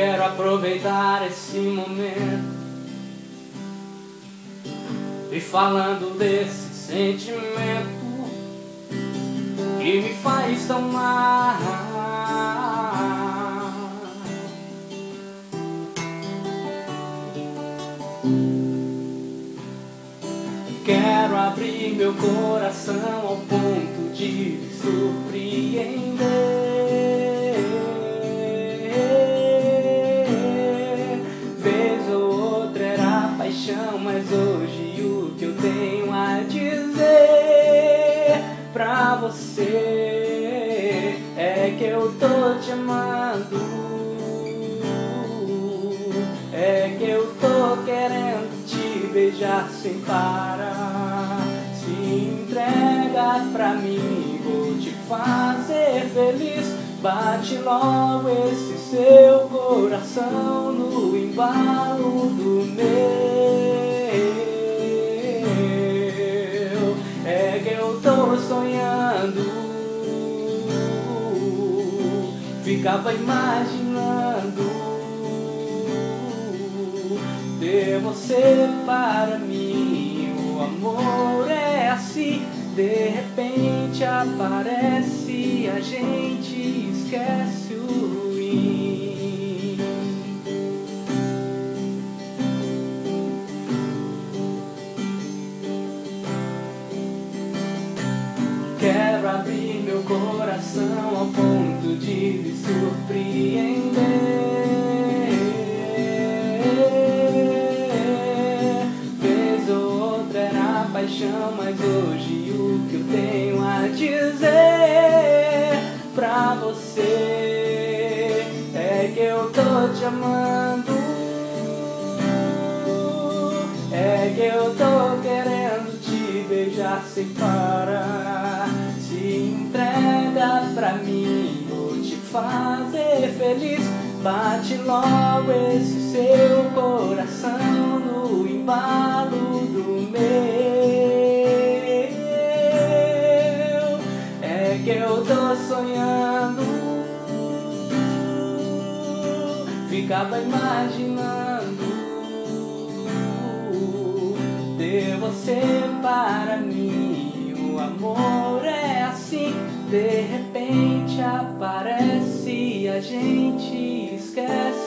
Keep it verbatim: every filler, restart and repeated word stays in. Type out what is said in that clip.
Quero aproveitar esse momento e falando desse sentimento que me faz tão mal. Quero abrir meu coração ao ponto de me surpreender. Vez ou outra era paixão, mas hoje o que eu tenho a dizer pra você é que eu tô te amando, é que eu tô querendo te beijar sem parar. Se entrega pra mim, vou te fazer feliz. Bate logo esse seu coração no embalo do meu. É que eu tô sonhando, ficava imaginando ter você para mim. O amor é assim, de repente aparece e a gente esquece o ruim. Quero abrir meu coração ao ponto de me surpreender. Vez ou outra era paixão, mas hoje o que eu tenho a dizer pra você é que eu tô te amando, é que eu tô querendo te beijar sem parar. Se entrega pra mim, vou te fazer feliz. Bate logo esse seu coração no embalo do meu. É que eu tô sonhando, ficava imaginando ter você para mim. O amor é assim, de repente aparece e a gente esquece